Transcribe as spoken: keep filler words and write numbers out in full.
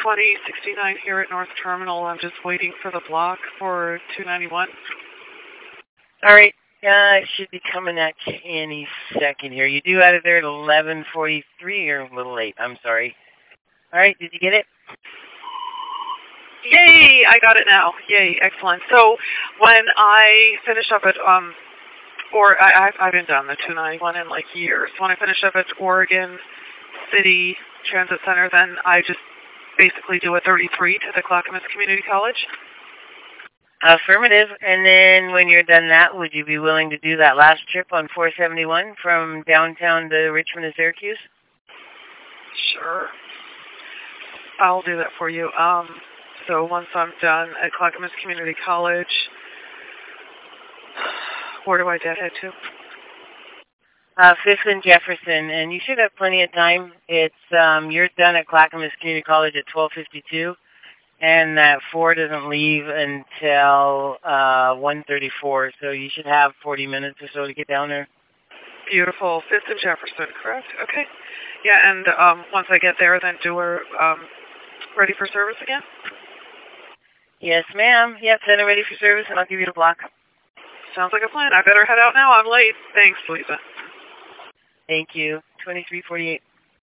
twenty sixty-nine here at North Terminal. I'm just waiting for the block for two ninety-one. All right. Uh, it should be coming at you any second here. You do have it there at eleven forty-three. You're a little late. I'm sorry. All right. Did you get it? Yay! I got it now. Yay! Excellent. So when I finish up at um, or I, I've I've been done the two ninety-one in like years. When I finish up at Oregon City Transit Center, then I just basically do a thirty-three to the Clackamas Community College. Affirmative. And then when you're done that, would you be willing to do that last trip on four seventy-one from downtown to Richmond to Syracuse? Sure. I'll do that for you. Um, so once I'm done at Clackamas Community College, where do I head to? Uh, Fifth and Jefferson, and you should have plenty of time. It's um, you're done at Clackamas Community College at twelve fifty-two. And that four doesn't leave until uh, one thirty-four, so you should have forty minutes or so to get down there. Beautiful. Fifth and Jefferson, correct? Okay. Yeah, and um, once I get there, then do we're um, ready for service again? Yes, ma'am. Yep, then I'm ready for service, and I'll give you the block. Sounds like a plan. I better head out now. I'm late. Thanks, Lisa. Thank you. twenty-three forty-eight.